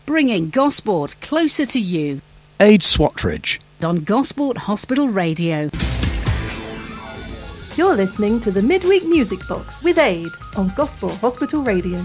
bringing Gosport closer to you. Aid Swatridge on Gosport Hospital Radio. You're listening to the Midweek Music Box with Aid on Gosport Hospital Radio.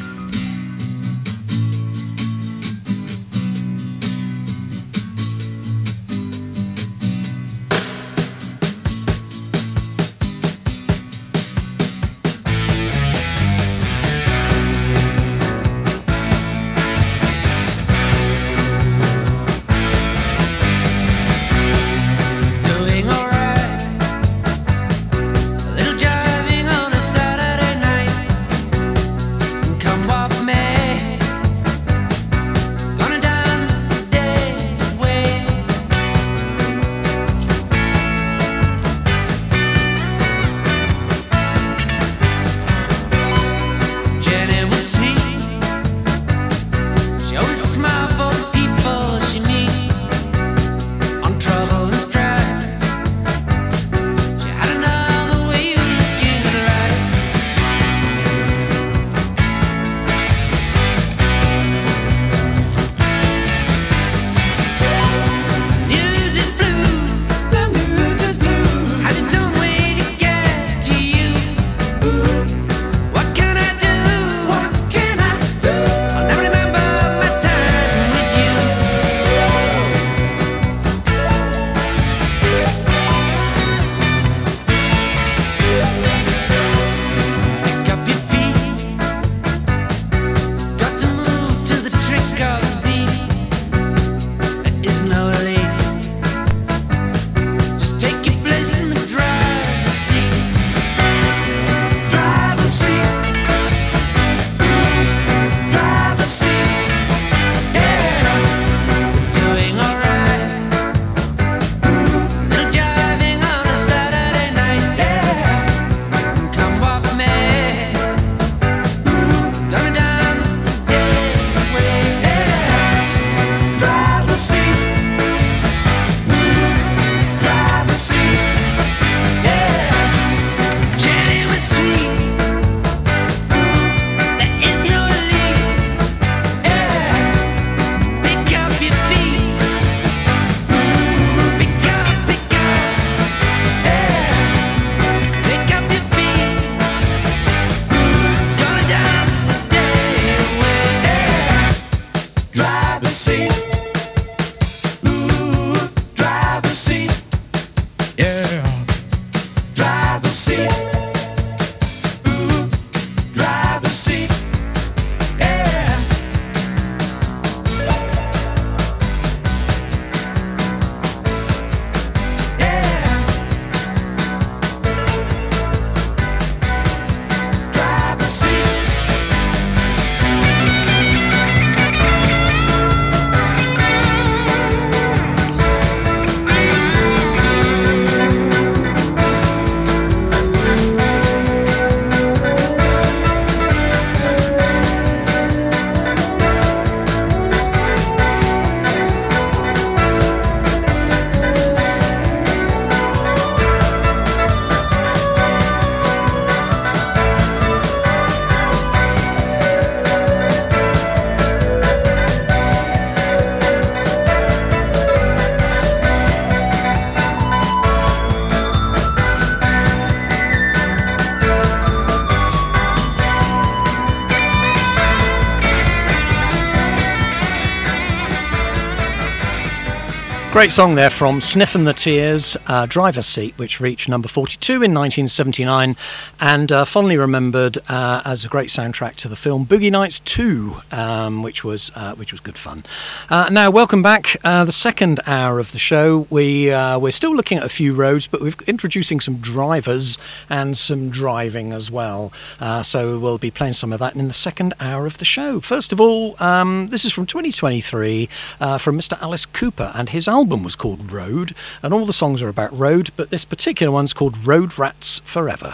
Great song there from Sniffin' the Tears, Driver's Seat, which reached number 42 in 1979 and fondly remembered as a great soundtrack to the film Boogie Nights 2, which was good fun. Now, welcome back. The second hour of the show, we're still looking at a few roads, but we're introducing some drivers and some driving as well. So we'll be playing some of that in the second hour of the show. First of all, this is from 2023 from Mr. Alice Cooper, and his album was called Road, and all the songs are about road, but this particular one's called Road Rats Forever.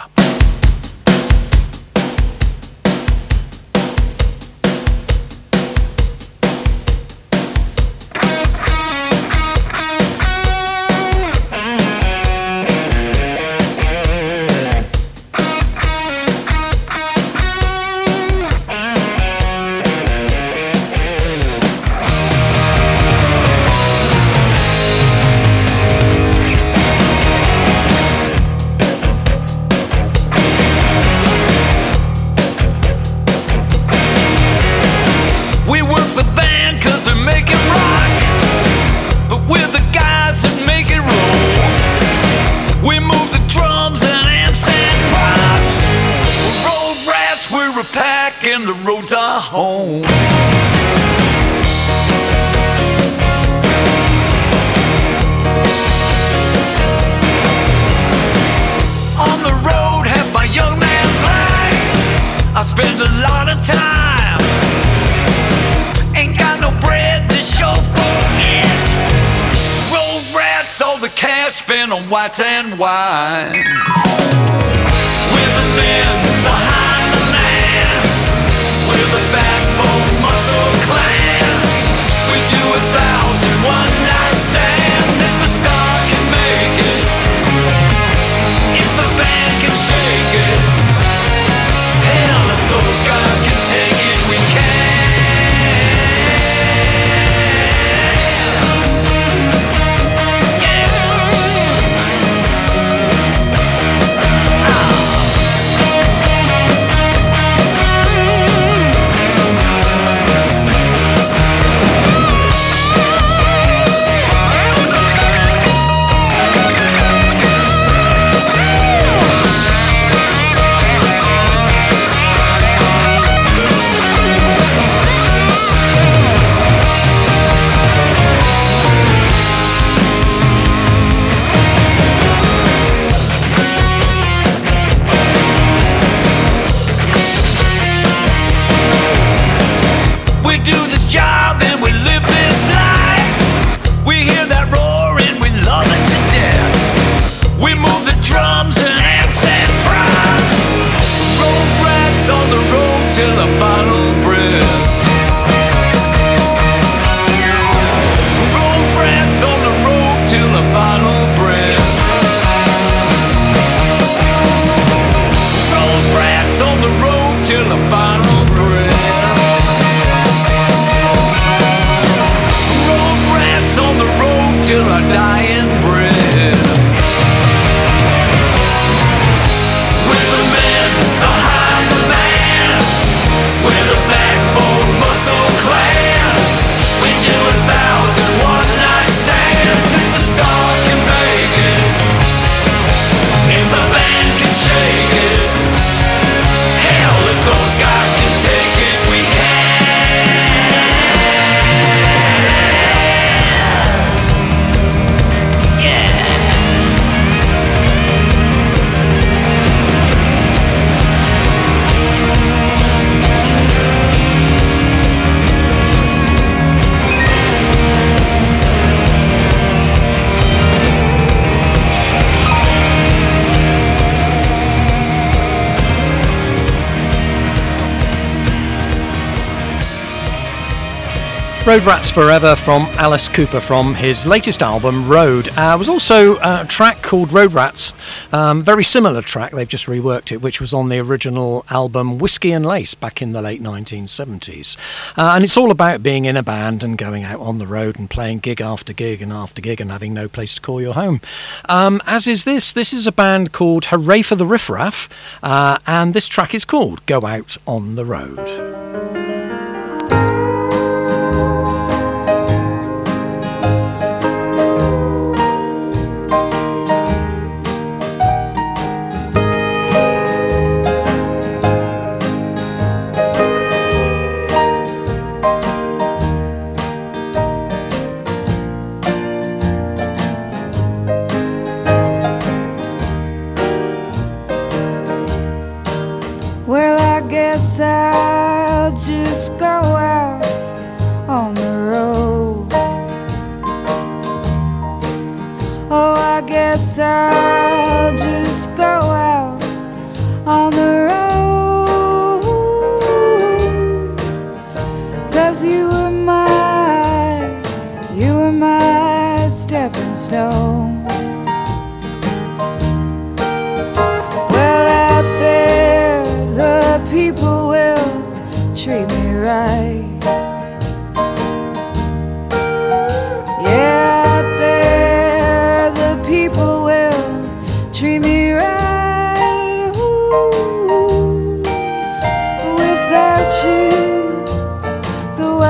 We work the band cause they're making rock, but we're the guys that make it roll. We move the drums and amps and props. We're road rats, we're a pack, and the road's our home. On the road, have my young man's life. I spend a lot of time. Ain't got no bread to show for it. Road rats, all the cash spent on whites and wine. We're the men behind the man. We're the backbone muscle clan. We do 1,000 one-night stands. If the star can make it, if the band can shake it, hell, if those guys can take it, we can. We do this job and we live this life. We hear that roar and we love it to death. We move the drums and amps and props. Road rats on the road till the final breath. Road rats on the road till the final breath. Road rats on the road till the final breath. On the road till our dying breath. We're the men behind the man. We're the backbone muscle clan. We do 1,000 one-night stands. If the star can make it, if the band can shake it, hell, if those guys can take it, we can. Road Rats Forever from Alice Cooper from his latest album Road. Was also a track called Road Rats, very similar track, they've just reworked it, which was on the original album Whiskey and Lace back in the late 1970s. And it's all about being in a band and going out on the road and playing gig after gig and after gig and having no place to call your home. As is this. This is a band called Hooray for the Riff Raff, and this track is called Go Out on the Road. I'll just go out on the road. Oh, I guess I'll just go out on the road. 'Cause you were my stepping stone. People will treat me right. Yeah, out there the people will treat me right. Ooh, without you, the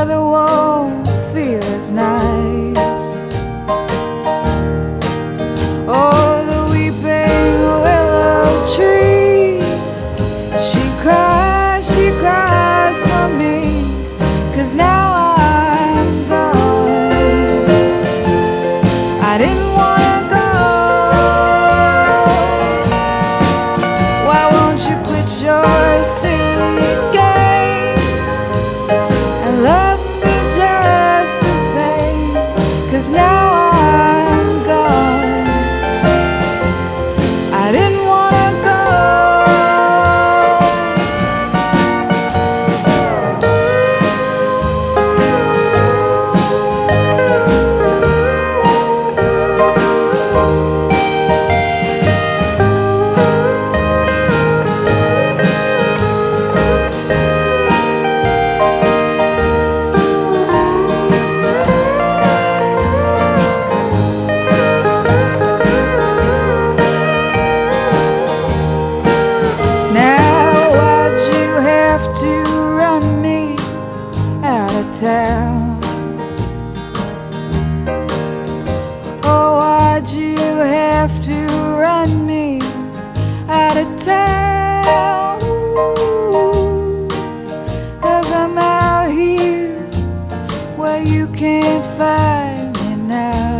'cause now I'm gone. I didn't wanna go. Why won't you quit your silly games and love me just the same? 'Cause now I'm gone. I didn't wanna go. Now why'd you have to run me out of town? Oh, why'd you have to run me out of town? 'Cause I'm out here where you can't find me now,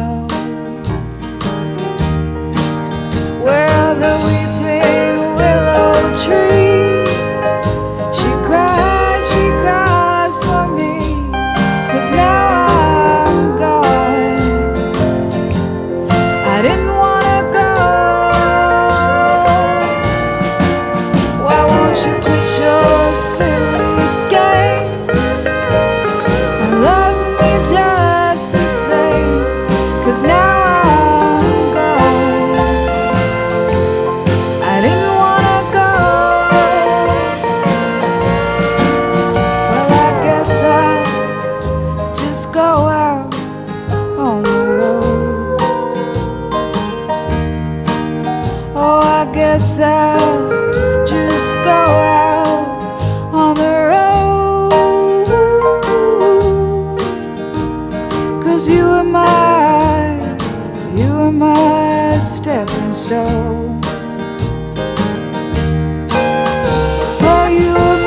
where the weeping willow tree, she cries for me. 'Cause now I'm gone. I didn't wanna go. Why won't you quit your silly games and love me just the same? 'Cause now I'm gone. I didn't wanna go. Well, I guess I'll just go out on the road. Oh, I guess I'll just go out on the road. 'Cause you were my stepping stone. Oh, you were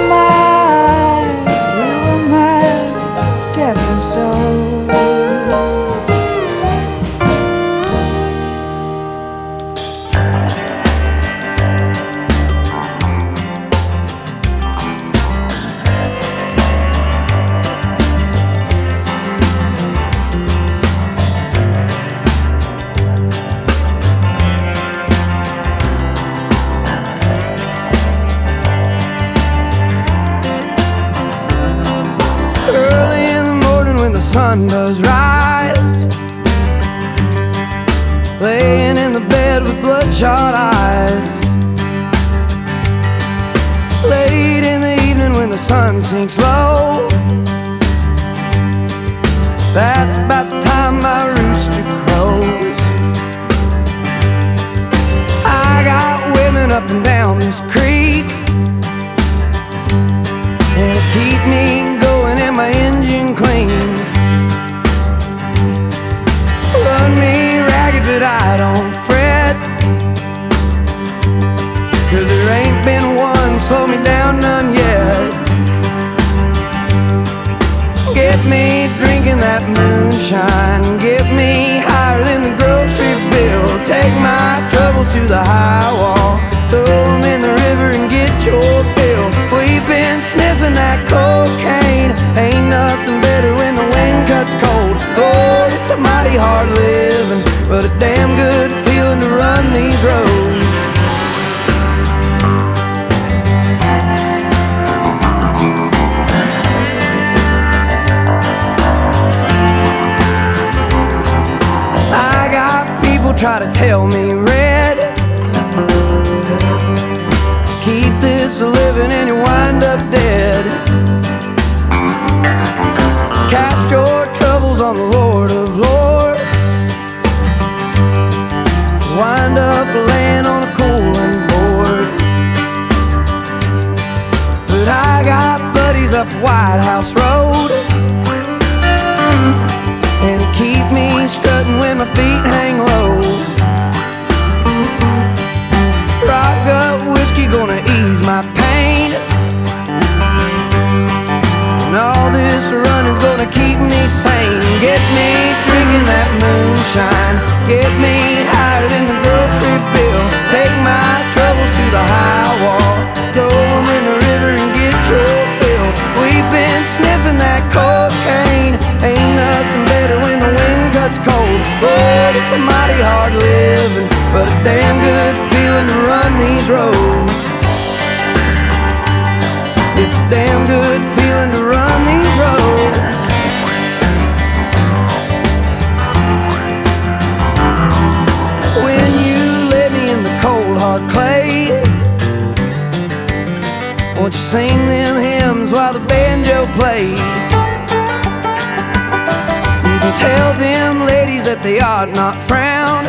my stepping stone. Early in the morning when the sun does rise, laying in the bed with bloodshot eyes. Late in the evening when the sun sinks low, that's about the time my rooster crows. I got women up and down this creek, and to keep me going and my engine clean. Run me ragged but I don't fret, 'cause there ain't been one slow me down, none yet. Get me drinking that moonshine, get me higher than the grocery bill. Take my troubles to the high wall, throw them in the river and get your fill. We've been sniffing that cocaine, ain't nothing better when the wind cuts cold. Oh, it's a mighty hard living, but a damn good feeling to run these roads. I got people try to tell me, Red, keep this living and you wind up dead. Cast your troubles on the Lord of Lords, wind up laying on a cooling board. But I got buddies up White House Road, and keep me strutting when my feet hang low. Rock gut whiskey gonna ease my pain, and all this run roads. It's a damn good feeling to run these roads. When you lay me in the cold hard clay, won't you sing them hymns while the banjo plays? You can tell them ladies that they ought not frown,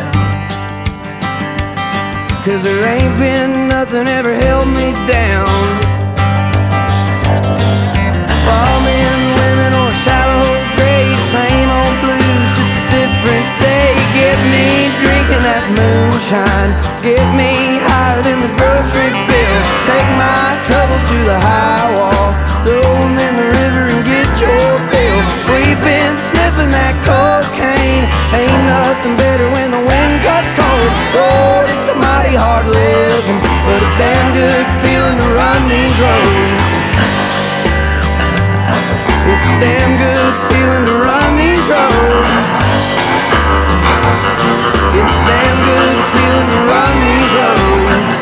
'cause there ain't been nothing ever held me down. All men, women, or shallow graves, same old blues, just a different day. Get me drinking that moonshine, get me higher than the grocery bill. Take my troubles to the high wall, throw them in the river and get your fill. We've been sniffing that cocaine, ain't nothing better when the wind cuts cold. Lord, it's a mighty hard living, but a damn good feeling to run these roads. It's a damn good feeling to run these roads. It's a damn good feeling to run these roads.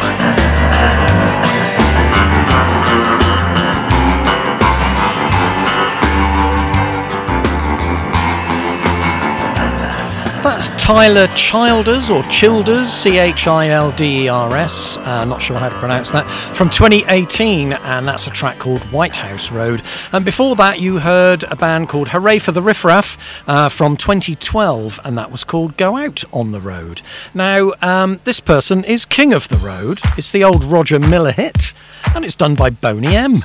That's Tyler Childers, or Childers, Childers, not sure how to pronounce that, from 2018, and that's a track called White House Road. And before that you heard a band called Hooray for the Riff Raff from 2012, and that was called Go Out on the Road. Now, this person is King of the Road. It's the old Roger Miller hit, and it's done by Boney M.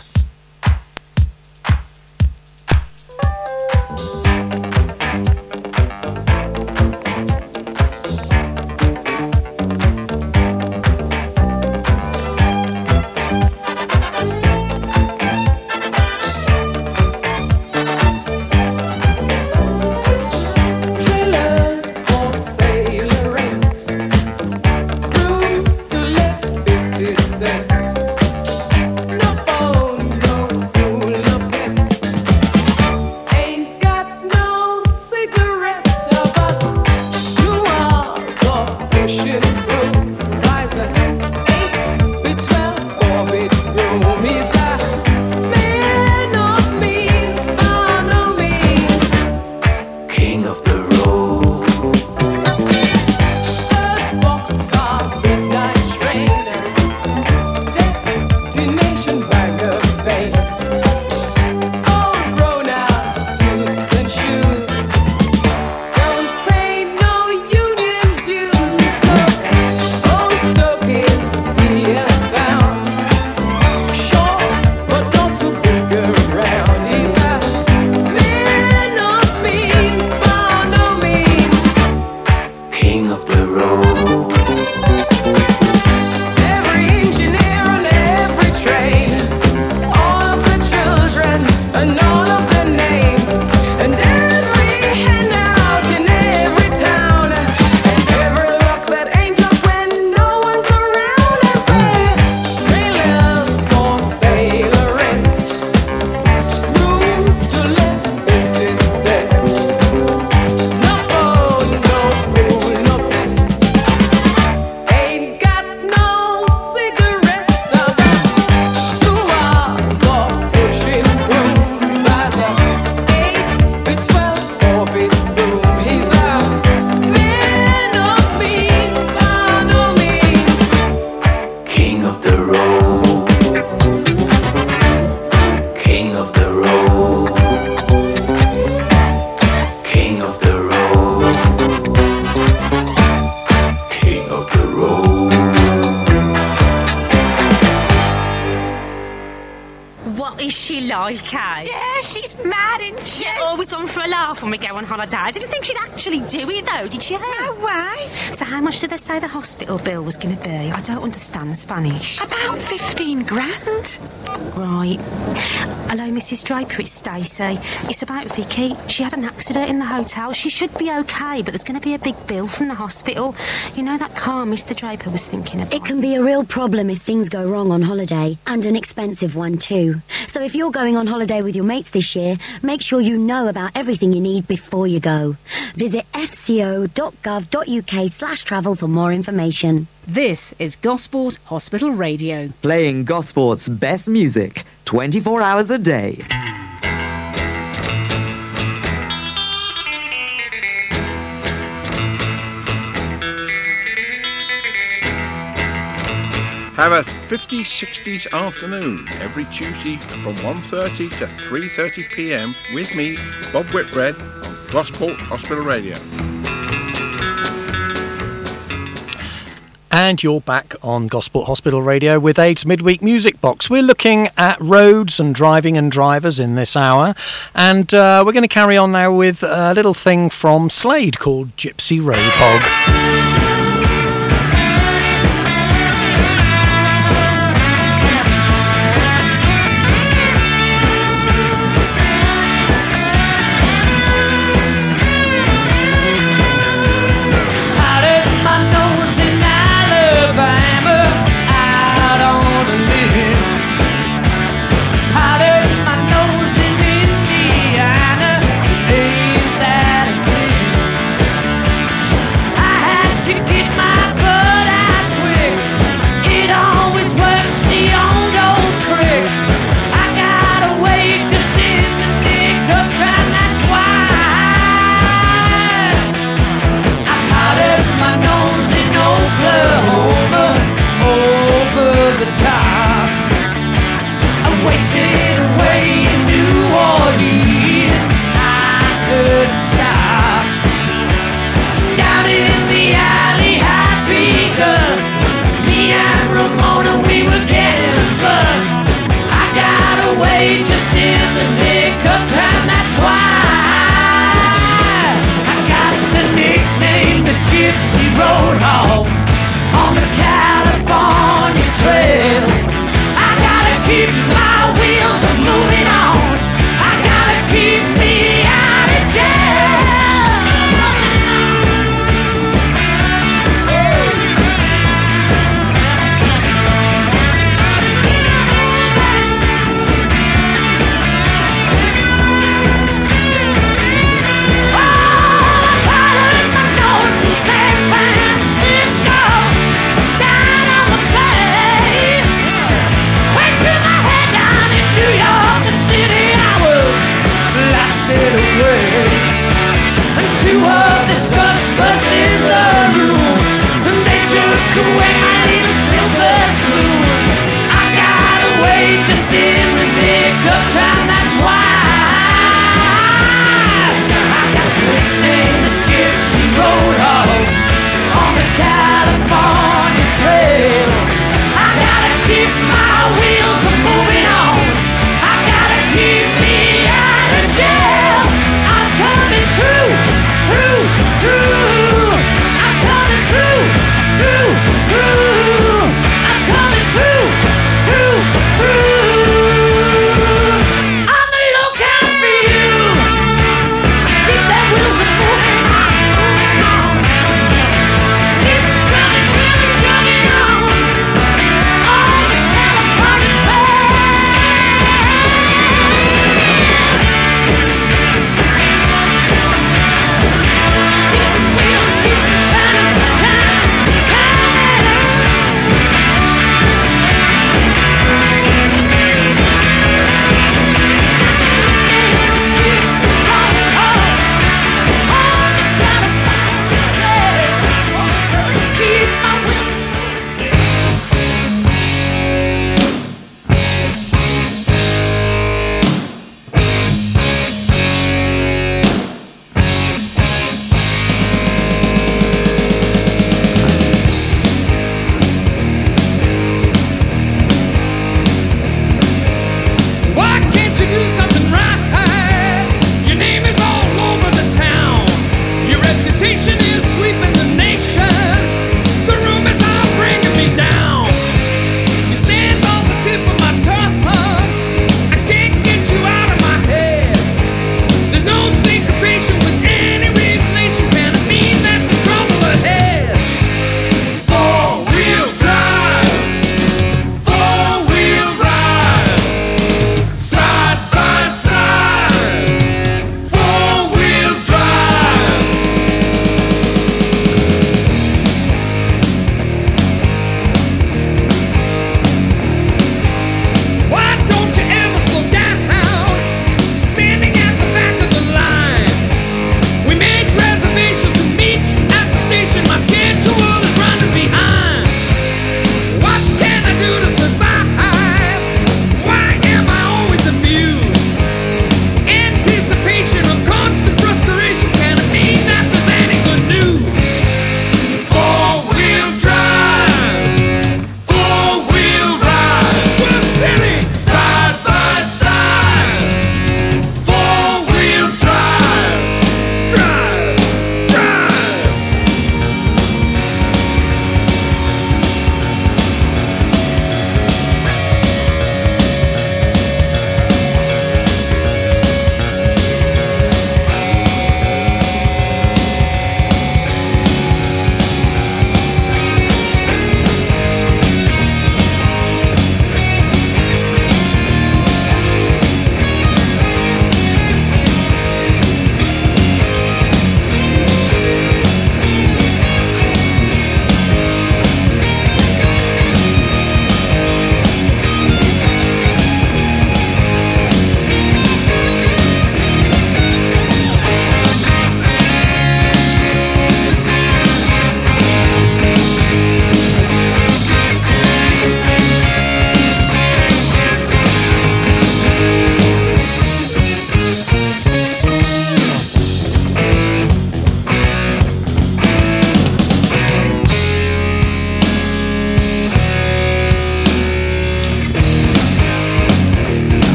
Yeah, she's mad, isn't she? Yeah, always on for a laugh when we go on holiday. I didn't think she'd actually do it, though, did you? No way. So how much did they say the hospital bill was going to be? I don't understand Spanish. About 15 grand. Right. Hello, Mrs. Draper, it's Stacey. It's about Vicky. She had an accident in the hotel. She should be okay, but there's going to be a big bill from the hospital. You know that car Mr. Draper was thinking about? It can be a real problem if things go wrong on holiday, and an expensive one too. So if you're going on holiday with your mates this year, make sure you know about everything you need before you go. Visit fco.gov.uk/travel for more information. This is Gosport Hospital Radio. Playing Gosport's best music 24 hours a day. Have a 50s, 60s afternoon every Tuesday from 1:30 to 3:30 p.m. with me, Bob Whitbread, on Gosport Hospital Radio. And you're back on Gosport Hospital Radio with Aid's Midweek Music Box. We're looking at roads and driving and drivers in this hour. And we're going to carry on now with a little thing from Slade called Gypsy Road Hog. To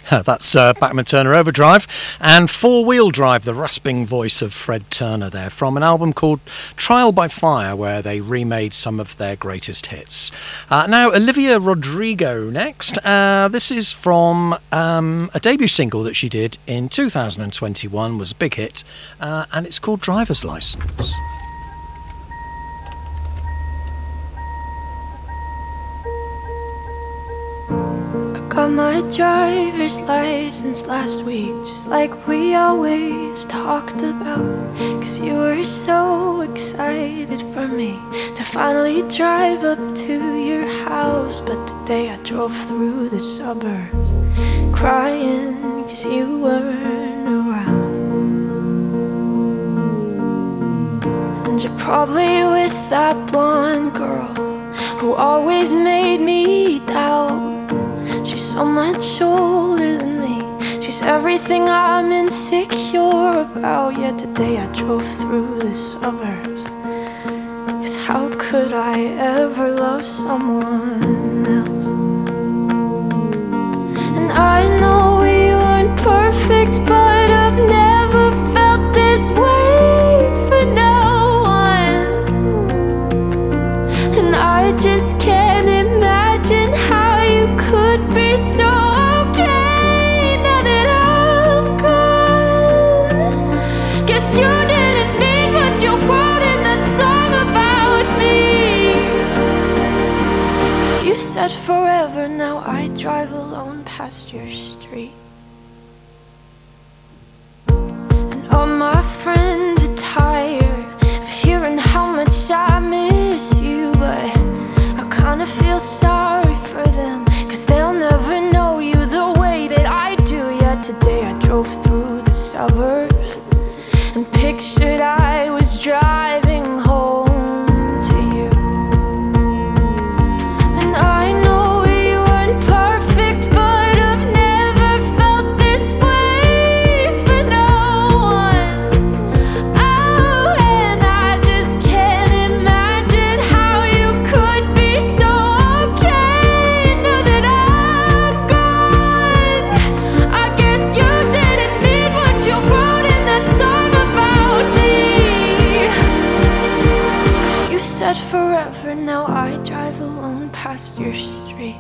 That's Bachman Turner Overdrive, and Four Wheel Drive, the rasping voice of Fred Turner there, from an album called Trial by Fire, where they remade some of their greatest hits. Now, Olivia Rodrigo next. This is from a debut single that she did in 2021, was a big hit, and it's called Driver's License. Got my driver's license last week, just like we always talked about. Cause you were so excited for me to finally drive up to your house. But today I drove through the suburbs crying cause you weren't around. And you're probably with that blonde girl who always made me doubt. She's so much older than me. She's everything I'm insecure about. Yet today I drove through the suburbs. Cause how could I ever love someone else? And I know we weren't perfect, but I've never felt this way for no one. And I just can't imagine how you could be so okay now that I'm gone. Guess you didn't mean what you wrote in that song about me. Cause you said forever, now I drive alone past your street. And all my friends are tired of hearing how much I miss you, but I kinda feel sorry for them, cause they'll never know you the way that I do. Yet today I drove through the suburbs and pictured I was driving home to you. And I know we weren't perfect, but I've never felt this way for no one. Oh, and I just can't imagine how you could be so okay now that I'm gone. I guess you didn't mean what you wrote in that song about me. Cause you said forever, now I drive alone past your street.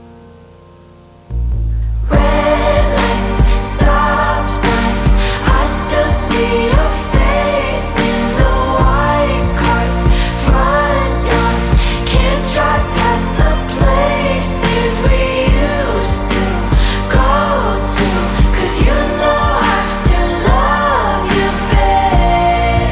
Red lights, stop signs, I still see your face in the white cars, front yards. Can't drive past the places we used to go to. Cause you know I still love you, babe.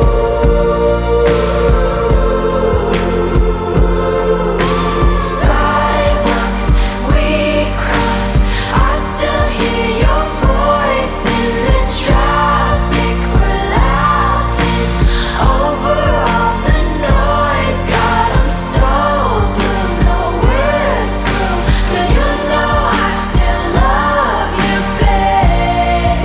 Sidewalks we crossed, I still hear your voice in the traffic. We're laughing over all the noise. God, I'm so blue, no we're through, but you know I still love you, babe.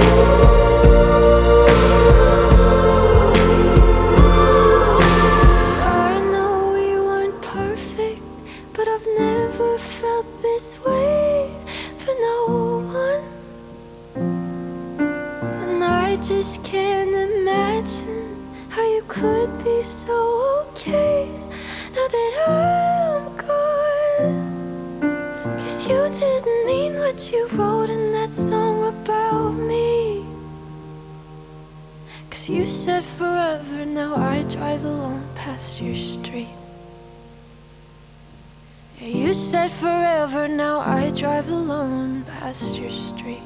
I know we weren't perfect, but I've never felt this way for no one. And I just can't imagine how you could be so okay now that I'm gone. Cause you didn't mean what you wrote in that song about me. Cause you said forever, now I drive alone past your street. Yeah, you said forever, now I drive alone past your street.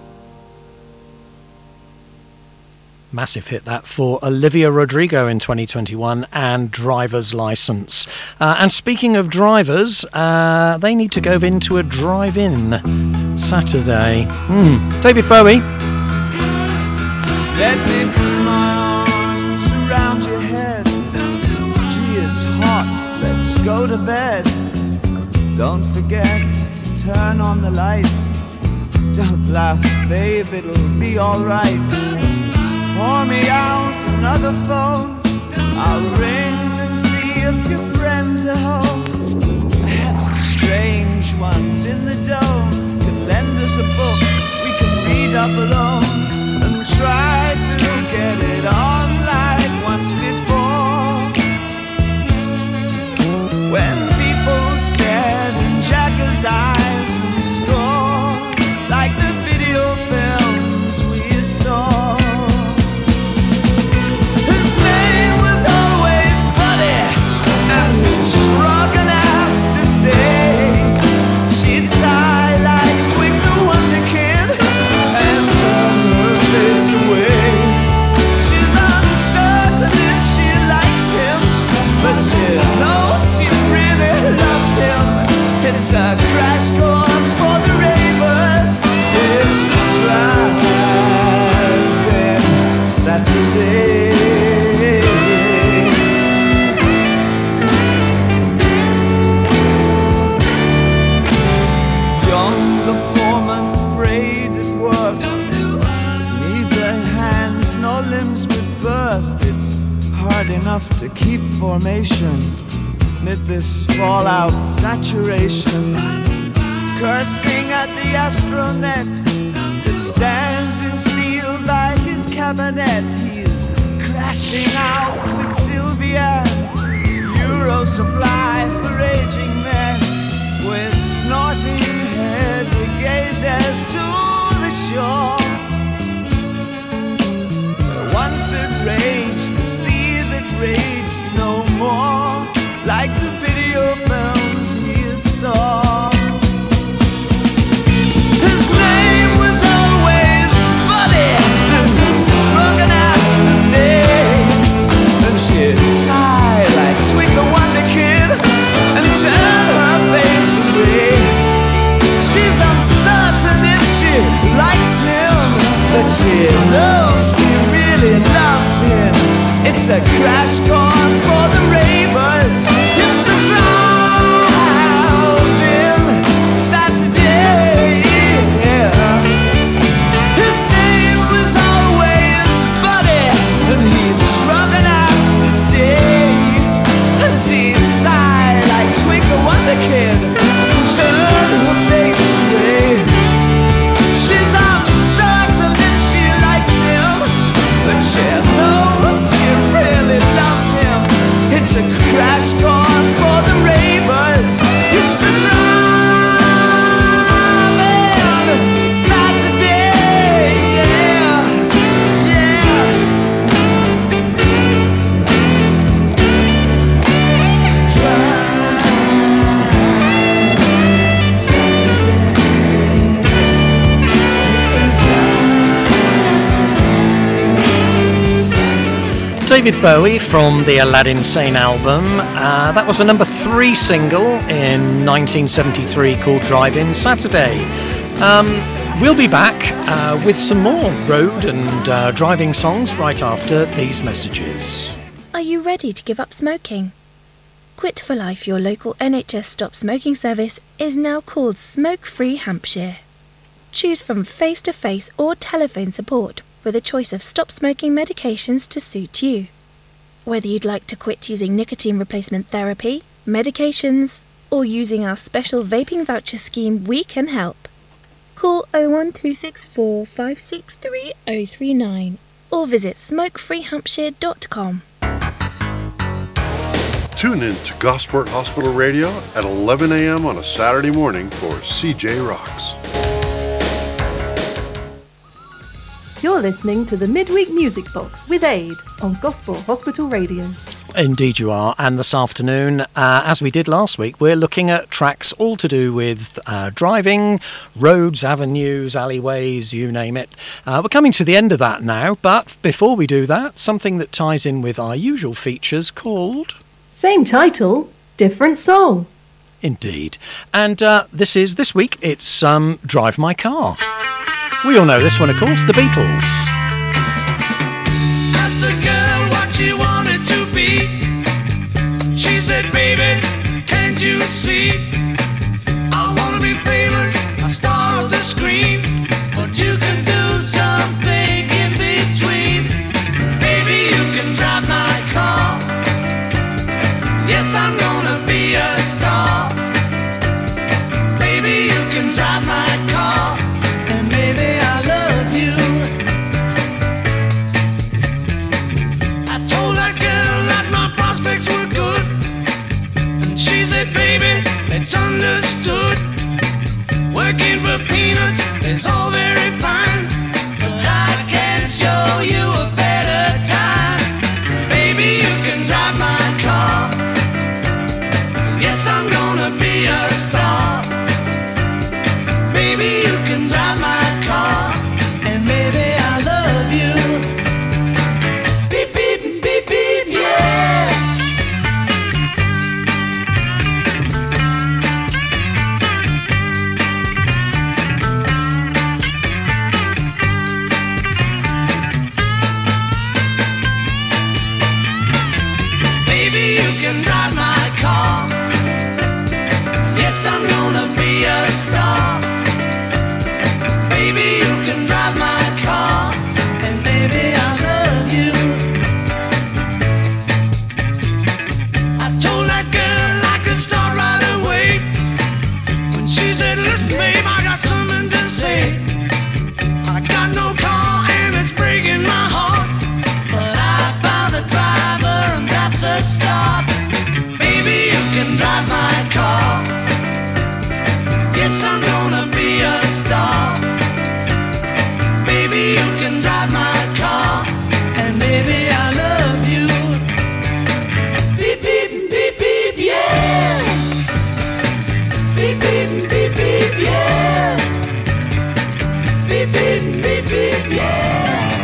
Massive hit that for Olivia Rodrigo in 2021, and Driver's License. And speaking of drivers, they need to go into a drive-in Saturday. David Bowie. Let me put my arms around your head. Gee, it's hot, let's go to bed. Don't forget to turn on the light. Don't laugh, babe, it'll be alright. Pour me out another phone. I'll ring and see if your friends are home. Perhaps the strange ones in the dome could lend us a book we up alone and try to get it on like once before. When people stared in Jagger's eyes and scored like the video films we saw. His name was always funny, and he'd shrug and ask to stay. She'd sigh like Twig the Wonder Kid and turn her face away. She's uncertain if she likes him, but she knows she really loves him. It's a crash course for the ravers. It's a driving Saturday. Young the foreman prayed at work. Neither hands nor limbs would burst. It's hard enough to keep formation mid this fallout saturation. Cursing at the astronet that stands in steel by his cabinet. He's crashing out with Sylvia, Euro supply for aging men. With snorting head he gazes to the shore. Once it raged, the sea that raged no more, like the video films he saw. His name was always Buddy, drunk and asked to stay. And she'd sigh like Twig the Wonder Kid and turn her face away. She's uncertain if she likes him, but she knows she really loves him. It's a crash course for the ravers. It's a driving Saturday. His name was always Buddy, and he'd shrug and ask to stay. And she'd sigh like Twig the Wonder Kid and turn her face away. She's uncertain if she likes him, but she knows she really loves him. It's a crash course for the ravers. It's a driving Saturday. Yeah, yeah. David Bowie from the Aladdin Sane album. That was a number 3 single in 1973 called Drive-In Saturday. We'll be back with some more road and driving songs right after these messages. Are you ready to give up smoking? Quit for Life, your local NHS stop smoking service, is now called Smoke Free Hampshire. Choose from face-to-face or telephone support with a choice of stop smoking medications to suit you. Whether you'd like to quit using nicotine replacement therapy, medications, or using our special vaping voucher scheme, we can help. Call 01264 563 039 or visit smokefreehampshire.com. Tune in to Gosport Hospital Radio at 11 a.m. on a Saturday morning for CJ Rocks. You're listening to the Midweek Music Box with Aid on Gospel Hospital Radio. Indeed you are, and this afternoon, as we did last week, we're looking at tracks all to do with driving, roads, avenues, alleyways, you name it. We're coming to the end of that now, but before we do that, something that ties in with our usual features called... Same title, different song. Indeed. And this week, it's Drive My Car. We all know this one, of course, the Beatles. Asked the girl what she wanted to be. She said, baby, can't you see? I want to be famous, a star of the screen. But you can do something in between. Baby, you can drive my car. Yes, I'm gonna be a star. Baby, you can drive my car. And baby, I love you. looking for peanuts is all very fine, but I can show you a better time. Baby, you can drive my car. Yes, I'm gonna be a star. Baby, you can drive my car, and baby, I love you. Beep, beep, beep, beep, yeah. Baby, you can drive my car. Yes, I'm gonna be a star. Baby, you can drive my car, and baby, I love you. I told that girl I could start right away. When she said, listen, babe, I got something to say. I got no car and it's breaking my heart, but I found a driver and that's a start. Baby, you can drive my car. Yes, I'm gonna be a star. Baby, you can drive my car, and baby, I love you. Beep, beep, beep, beep, yeah. Beep, beep, beep, beep, yeah. Beep, beep, beep, beep, yeah.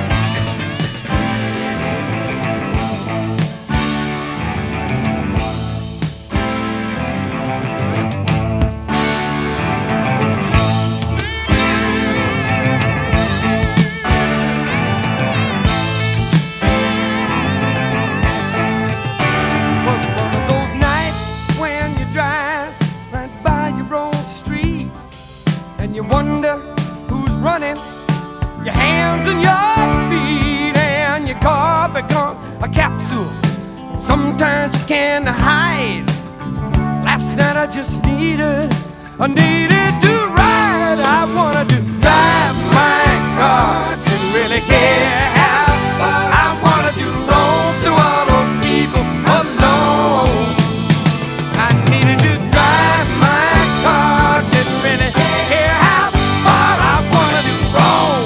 Was one of those nights when you drive right by your own street and you wonder who's running your hands and your feet, and your car become a capsule. Sometimes you can't hide. Last night I just needed to ride. I wanted to drive my car, didn't really care how far. I wanted to roam through all those people alone. I needed to drive my car, didn't really care how far. I wanted to roam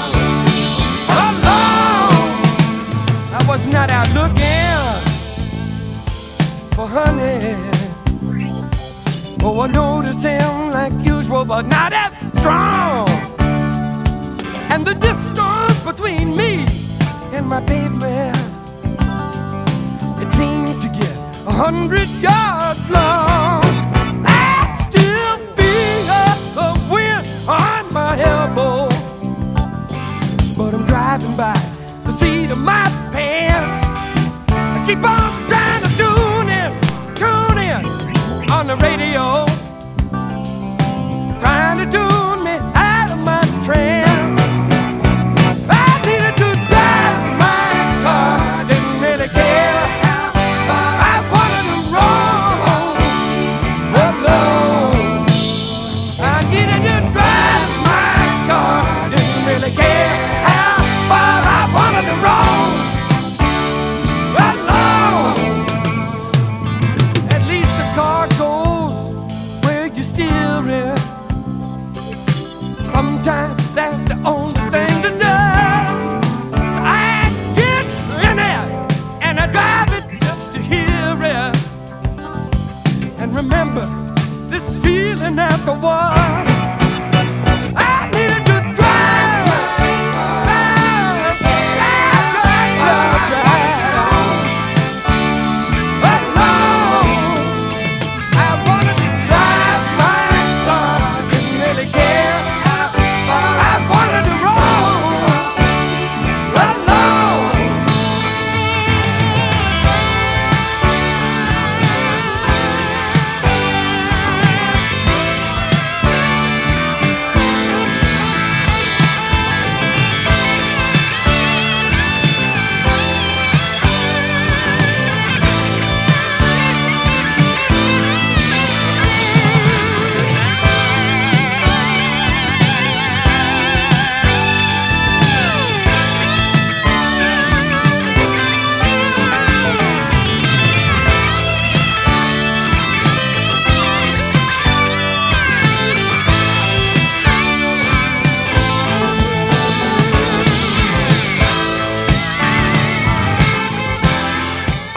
alone. I was not out looking for honey. Oh, I noticed him like usual, but not as strong. And the distance between me and my pavement, it seemed to get 100 yards long. I still feel the wind on my elbow, but I'm driving by the seat of my pants. I keep on trying to tune in on the radio, trying to tune me out of my trance. I needed to drive my car, didn't really care how far. I wanted to roll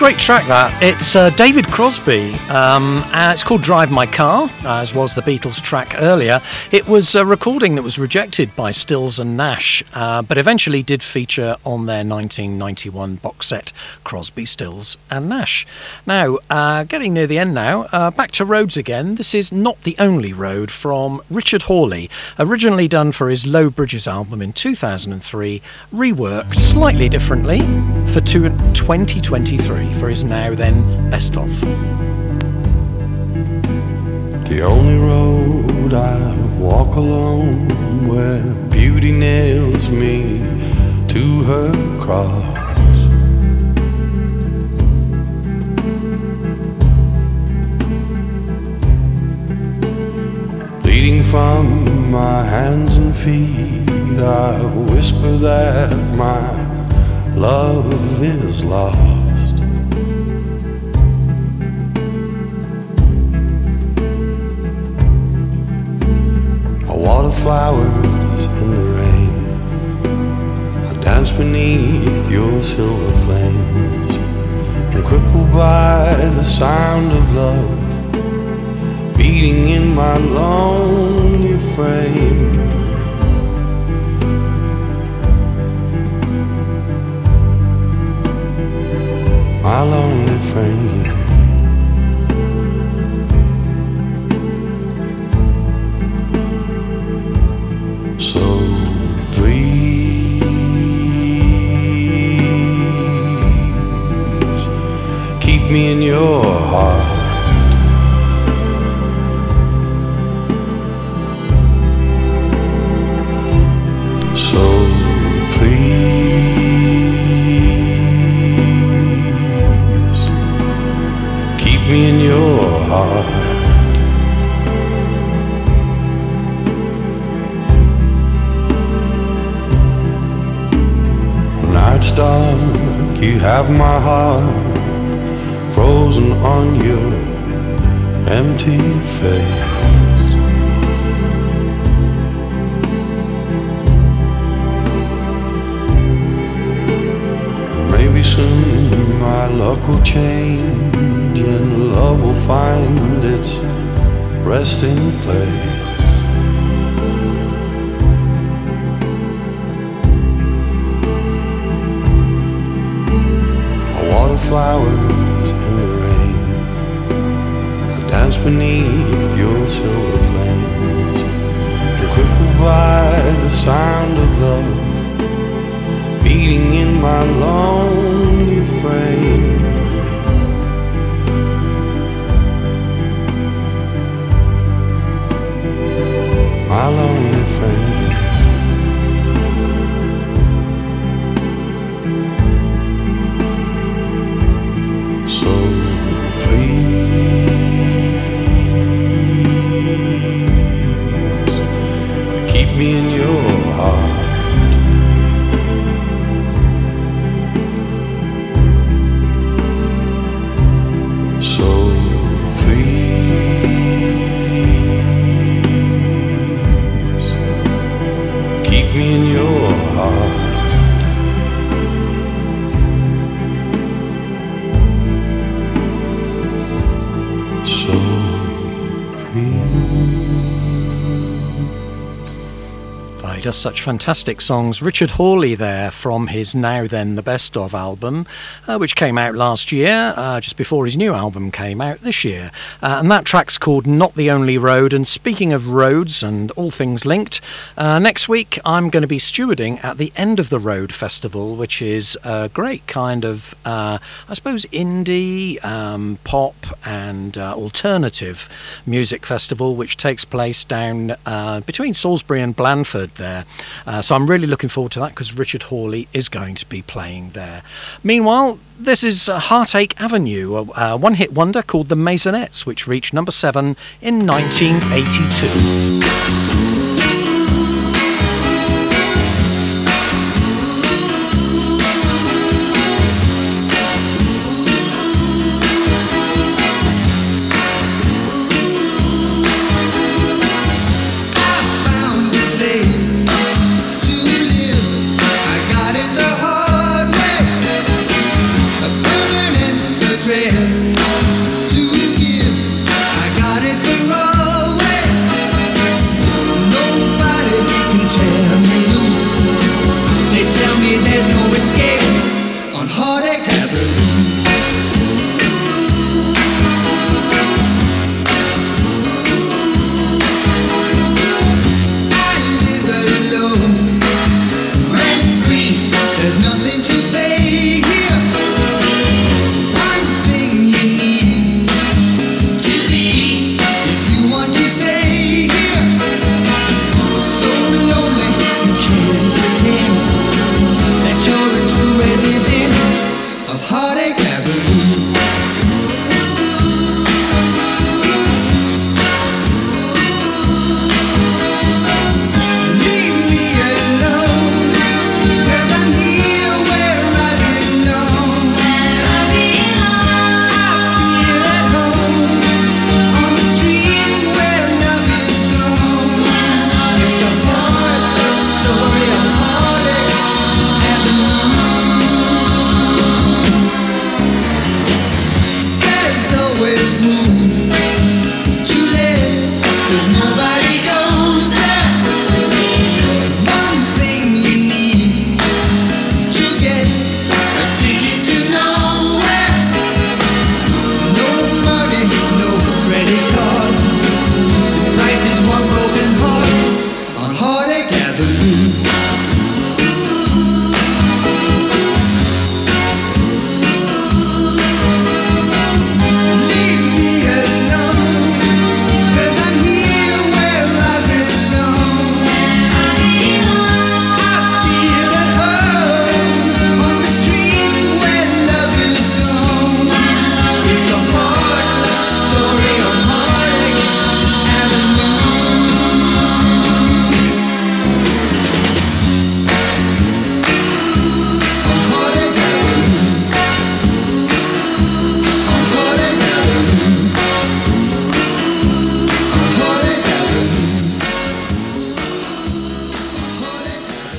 great track that. It's David Crosby. It's called Drive My Car, as was the Beatles track earlier. It was a recording that was rejected by Stills and Nash, but eventually did feature on their 1991 box set, Crosby, Stills and Nash. Now, getting near the end now, back to Roads again. This is Not the Only Road from Richard Hawley, originally done for his Low Bridges album in 2003, reworked slightly differently for 2023 for his Now Then Best Of. The only road I walk alone, where beauty nails me to her cross. Bleeding from my hands and feet, I whisper that my love is lost. I water flowers in the rain, I dance beneath your silver flames, and crippled by the sound of love beating in my lonely frame. My lonely frame. So please keep me in your heart. So please keep me in your heart. Night's dark, you have my heart frozen on your empty face. Maybe soon my luck will change and love will find its resting place. I water flowers in the rain, I dance beneath your silver flames, and crippled by the sound of love beating in my lonely frame. My lonely frame. So please keep me in your heart. So please keep me in your heart. So He does such fantastic songs. Richard Hawley there from his Now Then The Best Of album, which came out last year, just before his new album came out this year. And that track's called Not the Only Road. And speaking of roads and all things linked, next week I'm going to be stewarding at the End of the Road Festival, which is a great kind of, I suppose, indie, pop and alternative music festival, which takes place down between Salisbury and Blandford there. So I'm really looking forward to that because Richard Hawley is going to be playing there. Meanwhile, this is Heartache Avenue, a one-hit wonder called The Maisonettes, which reached number 7 in 1982. I got it the hard way, a permanent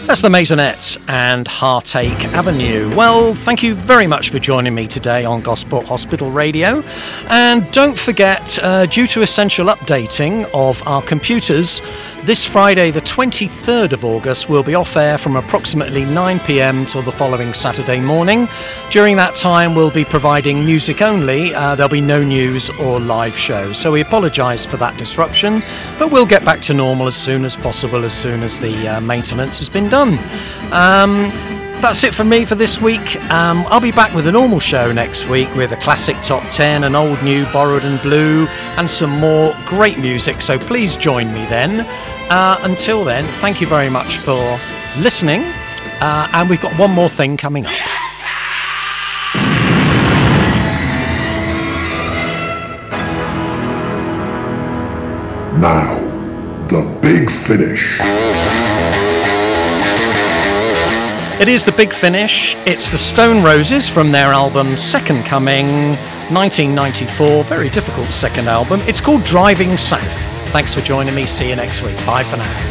That's the Maisonettes and Heartache Avenue. Well, thank you very much for joining me today on Gosport Hospital Radio. And don't forget, due to essential updating of our computers, this Friday, the 23rd of August, will be off air from approximately 9 p.m. till the following Saturday morning. During that time, we'll be providing music only. There'll be no news or live show. So we apologise for that disruption, but we'll get back to normal as soon as possible, as soon as the maintenance has been done. That's it from me for this week. I'll be back with a normal show next week with a classic top 10, an old new borrowed and blue, and some more great music, so please join me then. Until then, thank you very much for listening, and we've got one more thing coming up. Now, the big finish. It is the big finish. It's the Stone Roses from their album Second Coming, 1994. Very difficult second album. It's called Driving South. Thanks for joining me. See you next week. Bye for now.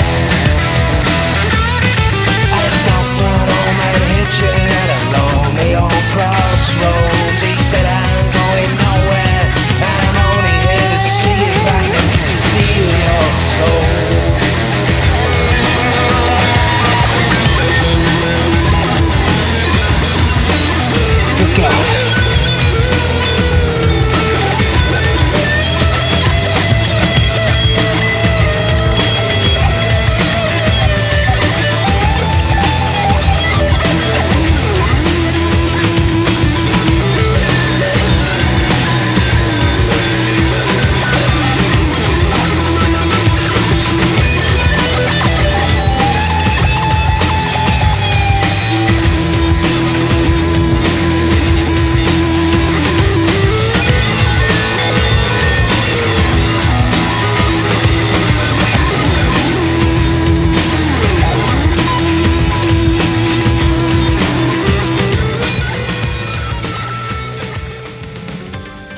Lonely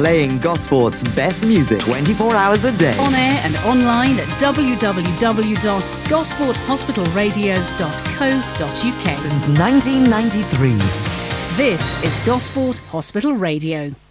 Playing Gosport's best music 24 hours a day. On air and online at www.gosporthospitalradio.co.uk. Since 1993. This is Gosport Hospital Radio.